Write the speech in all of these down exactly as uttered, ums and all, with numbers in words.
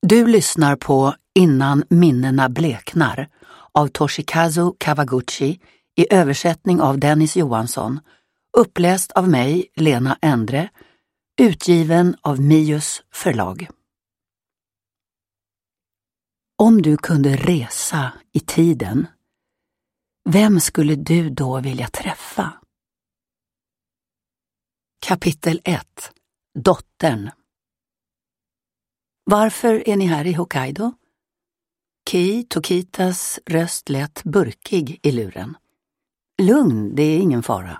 Du lyssnar på Innan minnena bleknar av Toshikazu Kawaguchi i översättning av Dennis Johansson, uppläst av mig, Lena Endre, utgiven av Mius förlag. Om du kunde resa i tiden, vem skulle du då vilja träffa? Kapitel ett. Dottern. Varför är ni här i Hokkaido? Kei Tokitas röst lät burkig i luren. Lugn, det är ingen fara.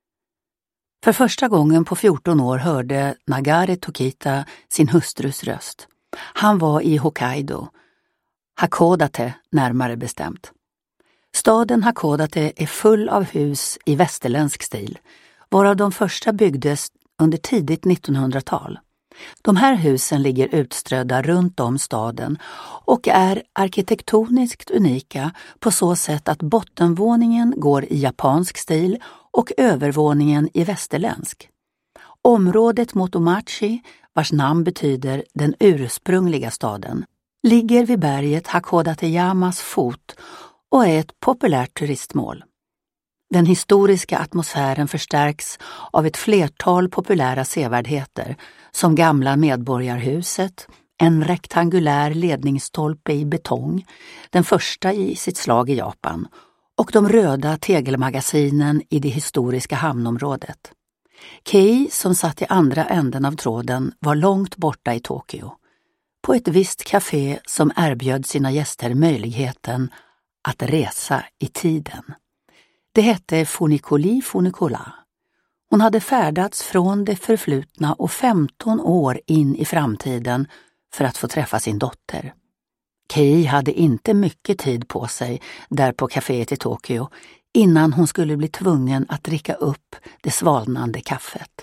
För första gången på fjorton år hörde Nagare Tokita sin hustrus röst. Han var i Hokkaido, Hakodate närmare bestämt. Staden Hakodate är full av hus i västerländsk stil, varav de första byggdes under tidigt nittonhundratal. De här husen ligger utströdda runt om staden och är arkitektoniskt unika på så sätt att bottenvåningen går i japansk stil och övervåningen i västerländsk. Området Motomachi, vars namn betyder den ursprungliga staden, ligger vid berget Hakodateyamas fot och är ett populärt turistmål. Den historiska atmosfären förstärks av ett flertal populära sevärdheter som gamla medborgarhuset, en rektangulär ledningsstolpe i betong, den första i sitt slag i Japan, och de röda tegelmagasinen i det historiska hamnområdet. Kei, som satt i andra änden av tråden, var långt borta i Tokyo, på ett visst café som erbjöd sina gäster möjligheten att resa i tiden. Det hette Funikoli Funikola. Hon hade färdats från det förflutna och femton år in i framtiden för att få träffa sin dotter. Kei hade inte mycket tid på sig där på kaféet i Tokyo innan hon skulle bli tvungen att dricka upp det svalnande kaffet.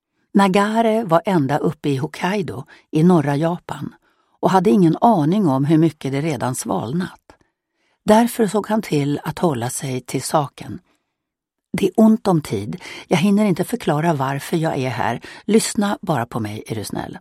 Nagare var ända uppe i Hokkaido i norra Japan och hade ingen aning om hur mycket det redan svalnat. Därför såg han till att hålla sig till saken. Det är ont om tid. Jag hinner inte förklara varför jag är här. Lyssna bara på mig, är du snäll.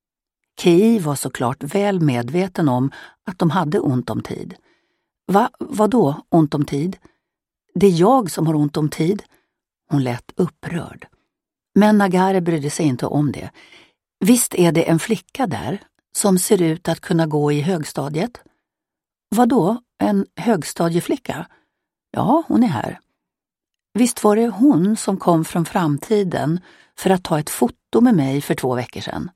Kei var såklart väl medveten om att de hade ont om tid. Va, vadå ont om tid? Det är jag som har ont om tid. Hon lät upprörd. Men Nagare brydde sig inte om det. Visst är det en flicka där som ser ut att kunna gå i högstadiet? Vadå, en högstadieflicka? Ja, hon är här. Visst var det hon som kom från framtiden för att ta ett foto med mig för två veckor sedan.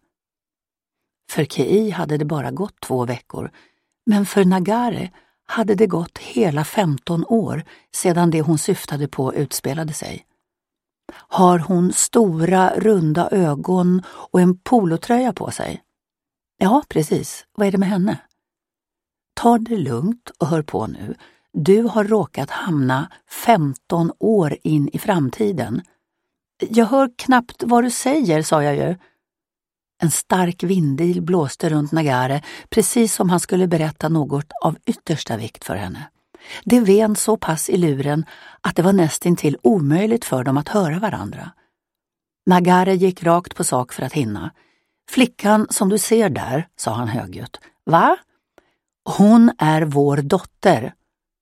För Kei hade det bara gått två veckor, men för Nagare hade det gått hela femton år sedan det hon syftade på utspelade sig. Har hon stora, runda ögon och en polotröja på sig? Ja, precis. Vad är det med henne? Ta det lugnt och hör på nu. Du har råkat hamna femton år in i framtiden. Jag hör knappt vad du säger, sa jag ju. En stark vindil blåste runt Nagare, precis som han skulle berätta något av yttersta vikt för henne. Det ven så pass i luren att det var nästintill omöjligt för dem att höra varandra. Nagare gick rakt på sak för att hinna. Flickan som du ser där, sa han högljutt. Va? Hon är vår dotter.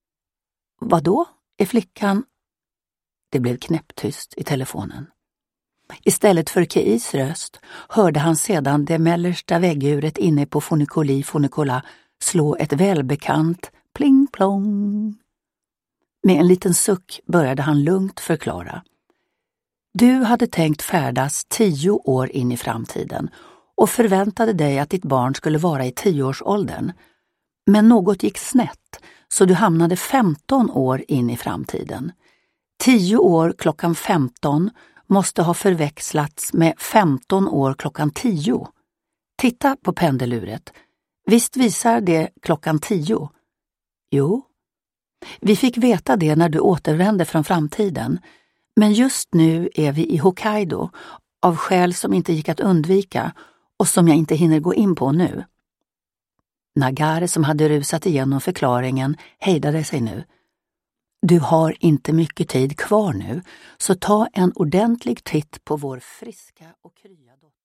Vadå? Är flickan? Det blev knäpptyst i telefonen. Istället för Keis röst hörde han sedan det mellersta vägguret inne på Funikoli Funikola slå ett välbekant pling-plong. Med en liten suck började han lugnt förklara. Du hade tänkt färdas tio år in i framtiden och förväntade dig att ditt barn skulle vara i tioårsåldern. Men något gick snett så du hamnade femton år in i framtiden. Tio år klockan femton måste ha förväxlats med femton år klockan tio. Titta på pendeluret. Visst visar det klockan tio? Jo. Vi fick veta det när du återvände från framtiden. Men just nu är vi i Hokkaido av skäl som inte gick att undvika och som jag inte hinner gå in på nu. Nagare, som hade rusat igenom förklaringen, hejdade sig nu. Du har inte mycket tid kvar nu, så ta en ordentlig titt på vår friska och krya dotter.